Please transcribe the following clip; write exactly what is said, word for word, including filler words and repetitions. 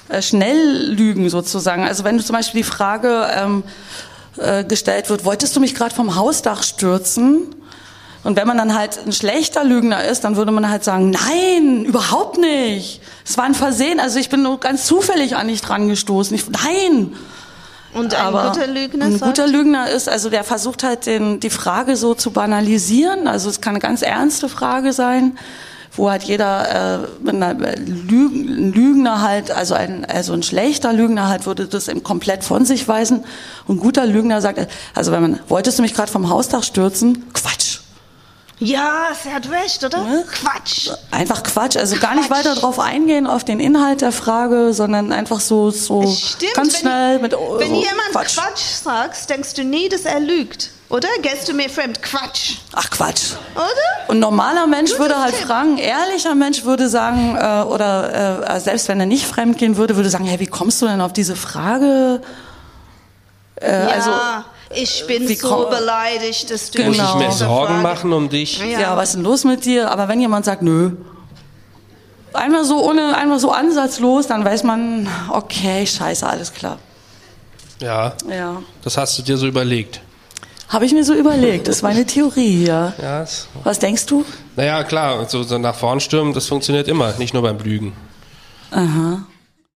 äh, Schnelllügen sozusagen. Also wenn du zum Beispiel die Frage ähm, äh, gestellt wird, wolltest du mich gerade vom Hausdach stürzen? Und wenn man dann halt ein schlechter Lügner ist, dann würde man halt sagen, nein, überhaupt nicht. Es war ein Versehen, also ich bin nur ganz zufällig an dich dran gestoßen. Ich, nein. Und ein Aber guter Lügner Ein sagt? guter Lügner ist, also der versucht halt den, die Frage so zu banalisieren. Also es kann eine ganz ernste Frage sein, wo halt jeder, äh, wenn ein Lügner halt, also ein, also ein schlechter Lügner halt, würde das eben komplett von sich weisen. Und ein guter Lügner sagt, also wenn man, wolltest du mich gerade vom Hausdach stürzen? Quatsch. Ja, sie hat recht, oder? Ne? Quatsch. Einfach Quatsch, also gar nicht Quatsch. weiter drauf eingehen, auf den Inhalt der Frage, sondern einfach so, so Stimmt, ganz wenn, schnell mit oh, wenn so jemand Quatsch. Quatsch sagt, denkst du nie, dass er lügt, oder? Gehst du mir fremd? Quatsch. Ach Quatsch. Oder? Und ein normaler Mensch Gutes würde halt Tipp. fragen, ehrlicher Mensch würde sagen, äh, oder äh, selbst wenn er nicht fremd gehen würde, würde sagen, hey, wie kommst du denn auf diese Frage? Äh, Ja, also, ich bin wie so komm- beleidigt, dass du Genau. Muss ich mir diese Sorgen Frage- machen um dich? Ja. ja, was ist denn los mit dir? Aber wenn jemand sagt, nö, einmal so ohne, einmal so ansatzlos, dann weiß man, okay, scheiße, alles klar. Ja, Ja. das hast du dir so überlegt. Habe ich mir so überlegt, das war eine Theorie hier. Ja, es- Was denkst du? naja, klar, so, so nach vorn stürmen, das funktioniert immer, nicht nur beim Lügen. Aha.